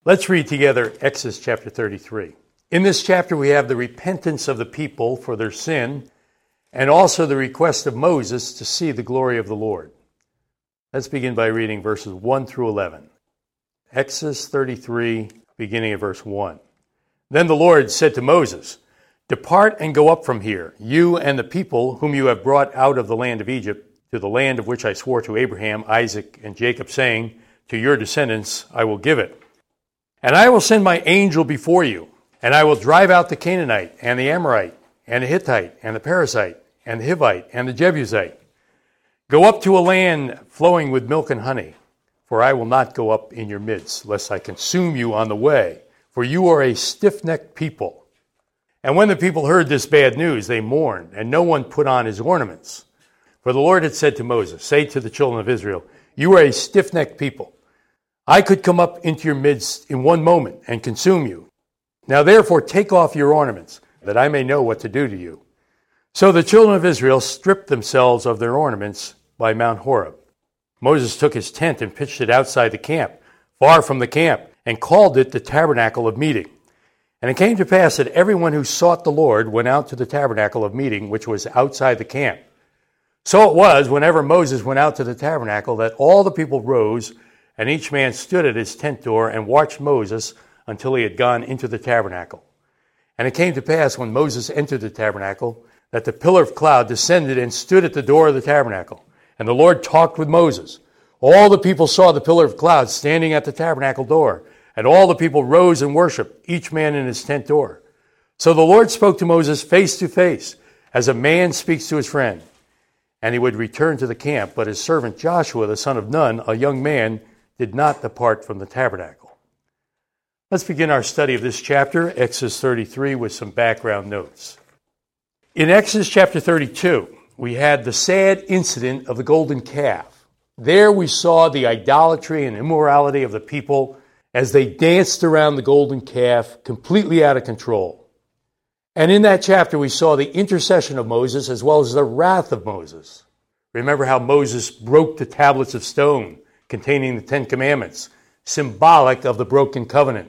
Let's read together Exodus chapter 33. In this chapter, we have the repentance of the people for their sin and also the request of Moses to see the glory of the Lord. Let's begin by reading verses 1 through 11. Exodus 33, beginning at verse 1. Then the Lord said to Moses, "Depart and go up from here, you and the people whom you have brought out of the land of Egypt, to the land of which I swore to Abraham, Isaac, and Jacob, saying, to your descendants I will give it. And I will send my angel before you, and I will drive out the Canaanite, and the Amorite, and the Hittite, and the Perizzite, and the Hivite, and the Jebusite. Go up to a land flowing with milk and honey, for I will not go up in your midst, lest I consume you on the way, for you are a stiff-necked people." And when the people heard this bad news, they mourned, and no one put on his ornaments. For the Lord had said to Moses, "Say to the children of Israel, you are a stiff-necked people. I could come up into your midst in one moment and consume you. Now therefore take off your ornaments, that I may know what to do to you." So the children of Israel stripped themselves of their ornaments by Mount Horeb. Moses took his tent and pitched it outside the camp, far from the camp, and called it the tabernacle of meeting. And it came to pass that everyone who sought the Lord went out to the tabernacle of meeting, which was outside the camp. So it was, whenever Moses went out to the tabernacle, that all the people rose, and each man stood at his tent door and watched Moses until he had gone into the tabernacle. And it came to pass, when Moses entered the tabernacle, that the pillar of cloud descended and stood at the door of the tabernacle. And the Lord talked with Moses. All the people saw the pillar of cloud standing at the tabernacle door, and all the people rose and worshiped, each man in his tent door. So the Lord spoke to Moses face to face, as a man speaks to his friend. And he would return to the camp, but his servant Joshua, the son of Nun, a young man, did not depart from the tabernacle. Let's begin our study of this chapter, Exodus 33, with some background notes. In Exodus chapter 32, we had the sad incident of the golden calf. There we saw the idolatry and immorality of the people as they danced around the golden calf, completely out of control. And in that chapter, we saw the intercession of Moses as well as the wrath of Moses. Remember how Moses broke the tablets of stone containing the Ten Commandments, symbolic of the broken covenant.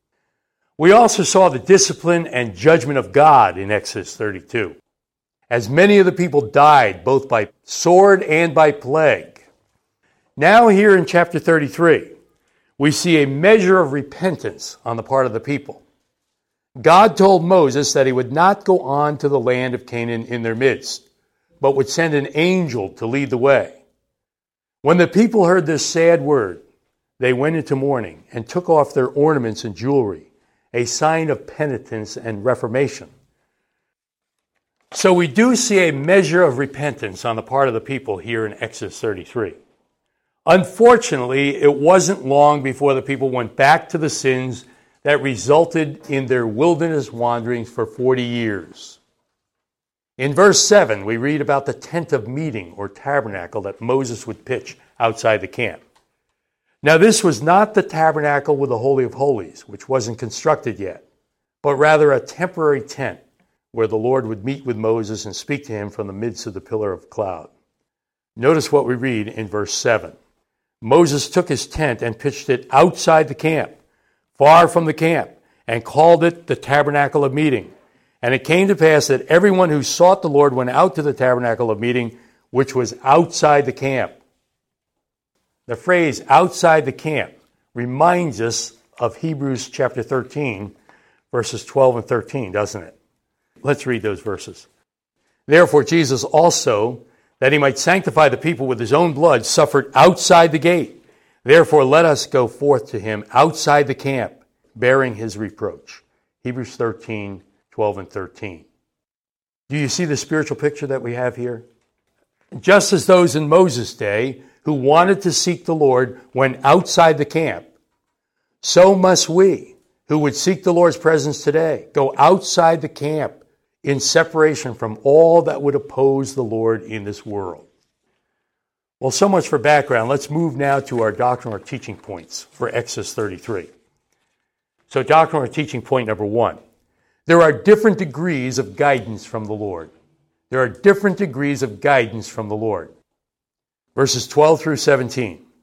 We also saw the discipline and judgment of God in Exodus 32, as many of the people died both by sword and by plague. Now here in chapter 33, we see a measure of repentance on the part of the people. God told Moses that he would not go on to the land of Canaan in their midst, but would send an angel to lead the way. When the people heard this sad word, they went into mourning and took off their ornaments and jewelry, a sign of penitence and reformation. So we do see a measure of repentance on the part of the people here in Exodus 33. Unfortunately, it wasn't long before the people went back to the sins that resulted in their wilderness wanderings for 40 years. In verse 7, we read about the tent of meeting or tabernacle that Moses would pitch outside the camp. Now this was not the tabernacle with the Holy of Holies, which wasn't constructed yet, but rather a temporary tent where the Lord would meet with Moses and speak to him from the midst of the pillar of cloud. Notice what we read in verse 7. Moses took his tent and pitched it outside the camp, far from the camp, and called it the tabernacle of meeting. And it came to pass that everyone who sought the Lord went out to the tabernacle of meeting, which was outside the camp. The phrase outside the camp reminds us of Hebrews chapter 13, verses 12 and 13, doesn't it? Let's read those verses. Therefore Jesus also, that he might sanctify the people with his own blood, suffered outside the gate. Therefore let us go forth to him outside the camp, bearing his reproach. Hebrews 13, 12 and 13. Do you see the spiritual picture that we have here? Just as those in Moses' day who wanted to seek the Lord went outside the camp, so must we, who would seek the Lord's presence today, go outside the camp in separation from all that would oppose the Lord in this world. Well, so much for background. Let's move now to our doctrinal or teaching points for Exodus 33. So doctrinal or teaching point number 1. There are different degrees of guidance from the Lord. There are different degrees of guidance from the Lord. Verses 12 through 17.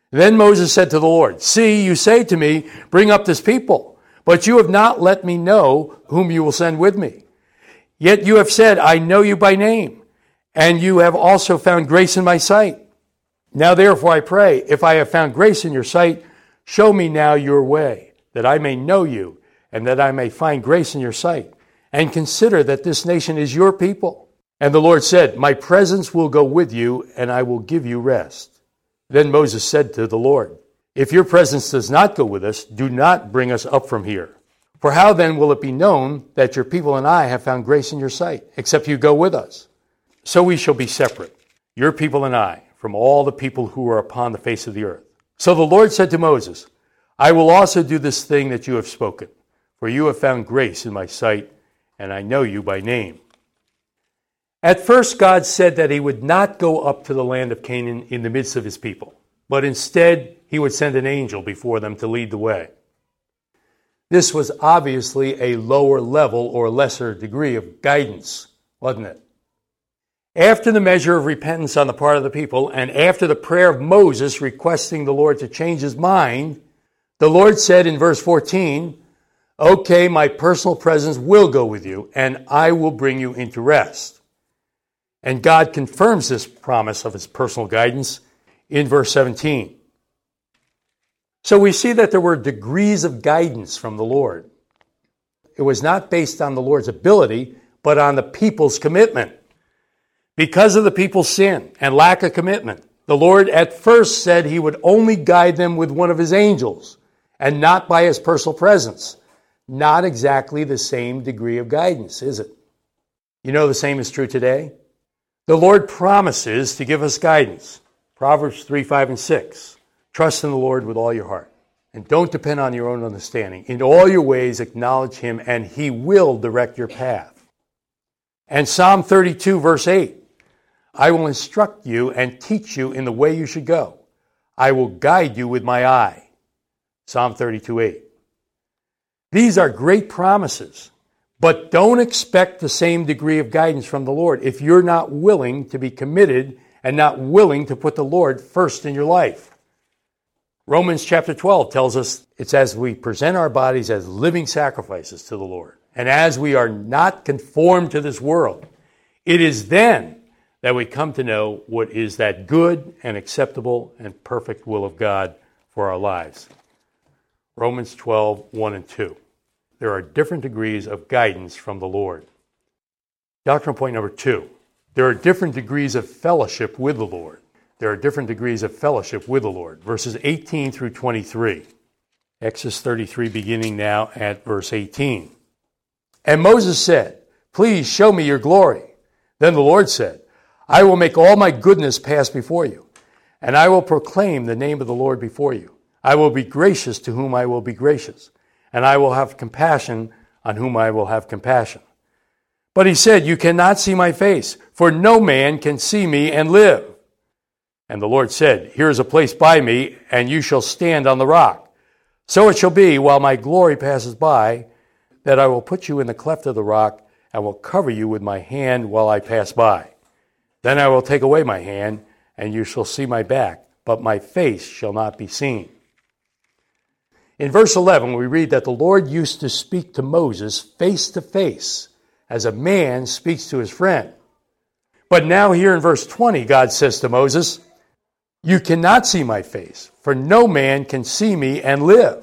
Then Moses said to the Lord, "See, you say to me, 'Bring up this people,' but you have not let me know whom you will send with me. Yet you have said, 'I know you by name,' and you have also found grace in my sight. Now therefore I pray, if I have found grace in your sight, show me now your way, that I may know you, and that I may find grace in your sight. And consider that this nation is your people." And the Lord said, "My presence will go with you, and I will give you rest." Then Moses said to the Lord, "If your presence does not go with us, do not bring us up from here. For how then will it be known that your people and I have found grace in your sight, except you go with us? So we shall be separate, your people and I, from all the people who are upon the face of the earth." So the Lord said to Moses, "I will also do this thing that you have spoken, for you have found grace in my sight, and I know you by name." At first, God said that he would not go up to the land of Canaan in the midst of his people, but instead he would send an angel before them to lead the way. This was obviously a lower level or lesser degree of guidance, wasn't it? After the measure of repentance on the part of the people, and after the prayer of Moses requesting the Lord to change his mind, the Lord said in verse 14, "Okay, my personal presence will go with you, and I will bring you into rest." And God confirms this promise of his personal guidance in verse 17. So we see that there were degrees of guidance from the Lord. It was not based on the Lord's ability, but on the people's commitment. Because of the people's sin and lack of commitment, the Lord at first said he would only guide them with one of his angels and not by his personal presence. Not exactly the same degree of guidance, is it? You know the same is true today? The Lord promises to give us guidance. Proverbs 3, 5, and 6. Trust in the Lord with all your heart, and don't depend on your own understanding. In all your ways acknowledge him, and he will direct your path. And Psalm 32, verse 8. I will instruct you and teach you in the way you should go. I will guide you with my eye. Psalm 32, 8. These are great promises. But don't expect the same degree of guidance from the Lord if you're not willing to be committed and not willing to put the Lord first in your life. Romans chapter 12 tells us it's as we present our bodies as living sacrifices to the Lord, and as we are not conformed to this world, it is then that we come to know what is that good and acceptable and perfect will of God for our lives. Romans 12, 1 and 2. There are different degrees of guidance from the Lord. Doctrinal point number 2. There are different degrees of fellowship with the Lord. There are different degrees of fellowship with the Lord. Verses 18 through 23. Exodus 33 beginning now at verse 18. And Moses said, "Please show me your glory." Then the Lord said, "I will make all my goodness pass before you, and I will proclaim the name of the Lord before you. I will be gracious to whom I will be gracious, and I will have compassion on whom I will have compassion." But he said, "You cannot see my face, for no man can see me and live." And the Lord said, "Here is a place by me, and you shall stand on the rock. So it shall be, while my glory passes by, that I will put you in the cleft of the rock, and will cover you with my hand while I pass by. Then I will take away my hand, and you shall see my back, but my face shall not be seen." In verse 11, we read that the Lord used to speak to Moses face to face, as a man speaks to his friend. But now here in verse 20, God says to Moses, "You cannot see my face, for no man can see me and live."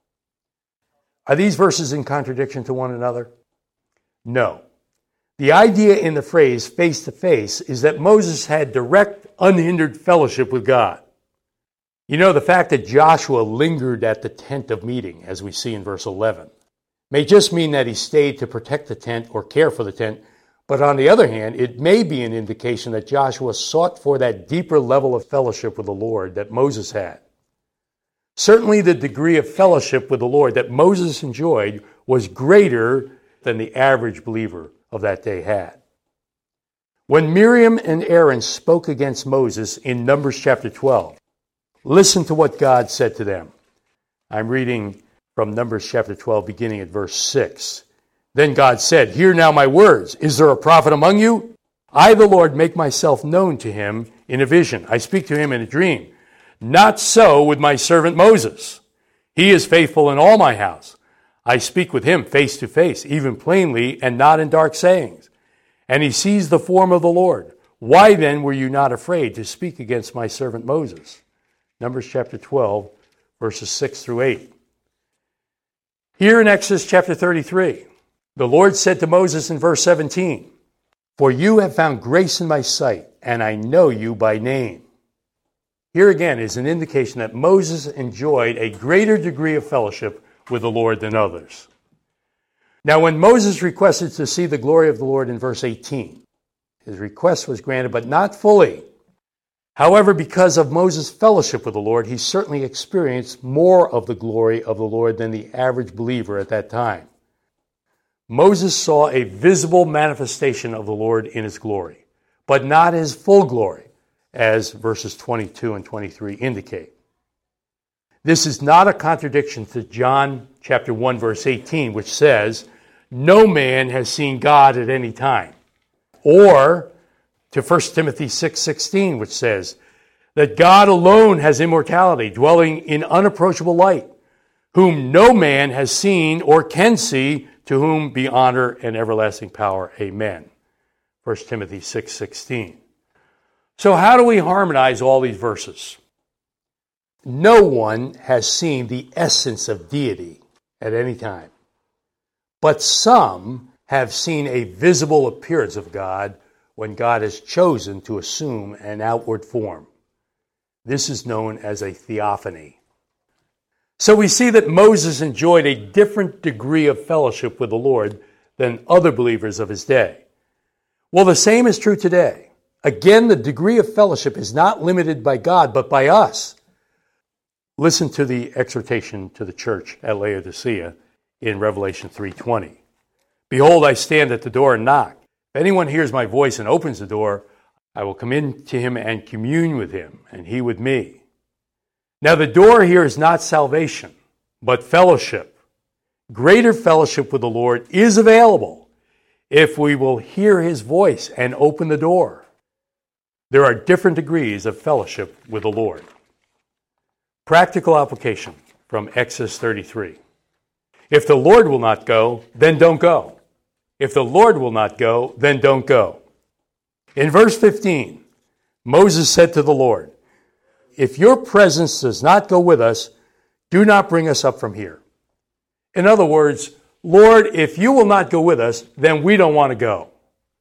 Are these verses in contradiction to one another? No. The idea in the phrase face to face is that Moses had direct, unhindered fellowship with God. You know, the fact that Joshua lingered at the tent of meeting, as we see in verse 11, may just mean that he stayed to protect the tent or care for the tent, but on the other hand, it may be an indication that Joshua sought for that deeper level of fellowship with the Lord that Moses had. Certainly the degree of fellowship with the Lord that Moses enjoyed was greater than the average believer of that day had. When Miriam and Aaron spoke against Moses in Numbers chapter 12, listen to what God said to them. I'm reading from Numbers chapter 12, beginning at verse 6. Then God said, "Hear now my words. Is there a prophet among you? I, the Lord, make myself known to him in a vision. I speak to him in a dream. Not so with my servant Moses. He is faithful in all my house. I speak with him face to face, even plainly, and not in dark sayings. And he sees the form of the Lord. Why then were you not afraid to speak against my servant Moses? Numbers chapter 12, verses 6 through 8. Here in Exodus chapter 33, the Lord said to Moses in verse 17, "For you have found grace in my sight, and I know you by name." Here again is an indication that Moses enjoyed a greater degree of fellowship with the Lord than others. Now, when Moses requested to see the glory of the Lord in verse 18, his request was granted, but not fully. However, because of Moses' fellowship with the Lord, he certainly experienced more of the glory of the Lord than the average believer at that time. Moses saw a visible manifestation of the Lord in his glory, but not his full glory, as verses 22 and 23 indicate. This is not a contradiction to John chapter 1, verse 18, which says, "No man has seen God at any time," or to 1 Timothy 6:16, which says that God alone has immortality, dwelling in unapproachable light, whom no man has seen or can see, to whom be honor and everlasting power. Amen. 1 Timothy 6:16. So how do we harmonize all these verses? No one has seen the essence of deity at any time, but some have seen a visible appearance of God when God has chosen to assume an outward form. This is known as a theophany. So we see that Moses enjoyed a different degree of fellowship with the Lord than other believers of his day. Well, the same is true today. Again, the degree of fellowship is not limited by God, but by us. Listen to the exhortation to the church at Laodicea in Revelation 3:20. "Behold, I stand at the door and knock. If anyone hears my voice and opens the door, I will come in to him and commune with him, and he with me." Now, the door here is not salvation, but fellowship. Greater fellowship with the Lord is available if we will hear his voice and open the door. There are different degrees of fellowship with the Lord. Practical application from Exodus 33. If the Lord will not go, then don't go. If the Lord will not go, then don't go. In verse 15, Moses said to the Lord, "If your presence does not go with us, do not bring us up from here." In other words, Lord, if you will not go with us, then we don't want to go.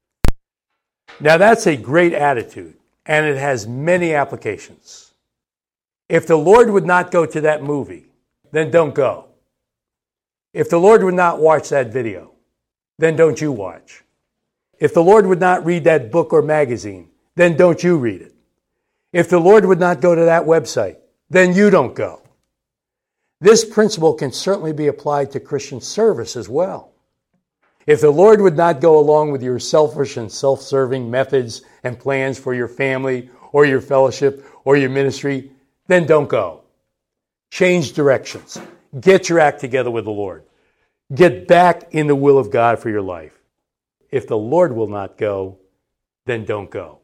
Now that's a great attitude, and it has many applications. If the Lord would not go to that movie, then don't go. If the Lord would not watch that video, then don't you watch. If the Lord would not read that book or magazine, then don't you read it. If the Lord would not go to that website, then you don't go. This principle can certainly be applied to Christian service as well. If the Lord would not go along with your selfish and self-serving methods and plans for your family or your fellowship or your ministry, then don't go. Change directions. Get your act together with the Lord. Get back in the will of God for your life. If the Lord will not go, then don't go.